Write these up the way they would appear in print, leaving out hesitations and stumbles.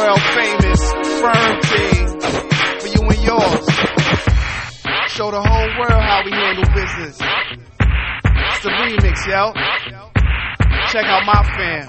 world famous firm team for you and yours. Show the whole world how we handle business. It's the remix, yo. Check out my fam.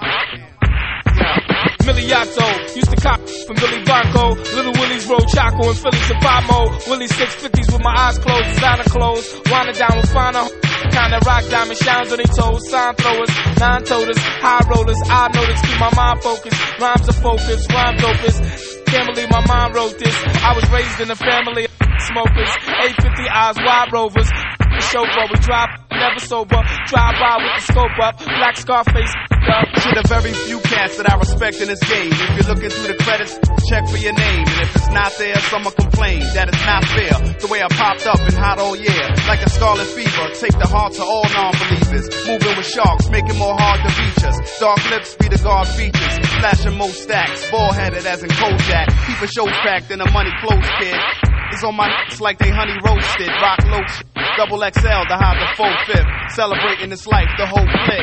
Miliato, used to cop from Billy Blanco. Little Willie's roll Chaco and Philly to Pamo. Willie 650s with my eyes closed, designer clothes. Winding down with finer. Kinda rock diamond shines on their toes. Sign throwers, nine-toters, high rollers. I notice, keep my mind focused. Rhymes are focused, rhyme dopest. Can't believe my mom wrote this. I was raised in a family of smokers. 850 eyes, wide rovers. The chauffeur, we drive, never sober. Drive by with the scope up. Black Scarface up. To the very few cats that I respect in this game. If you're looking through the credits, check for your name. And if it's not there, someone complain that it's not fair. The way I popped up and hot all year, like a scarlet fever. Take the heart to all non-believers. Moving with sharks, make it more hard to reach us. Dark lips be the guard features. Flashing most stacks, ball-headed as in Kojak. Keep a show packed in a money clothes kid. It's on my nuts like they honey roasted. Rock low, double XL to hide the full fifth. Celebrating this life, the whole clip.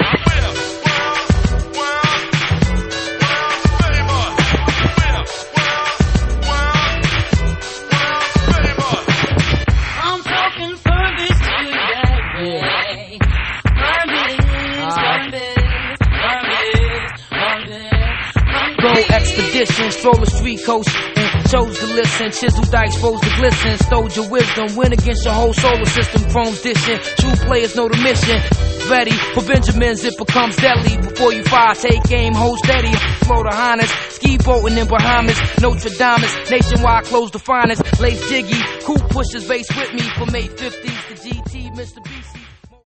Expedition, stroll the street coast and chose to listen. Chisel dice, rose to glisten. Stole your wisdom, win against your whole solar system. Chrome's dishing, true players know the mission. Ready for Benjamins, it becomes deadly. Before you fire, take aim, hold steady. Flow the Highness, ski boating in Bahamas. Notre Dame, nationwide close the finest. Lace Jiggy, cool pushes bass with me from 850s to GT, Mr. B.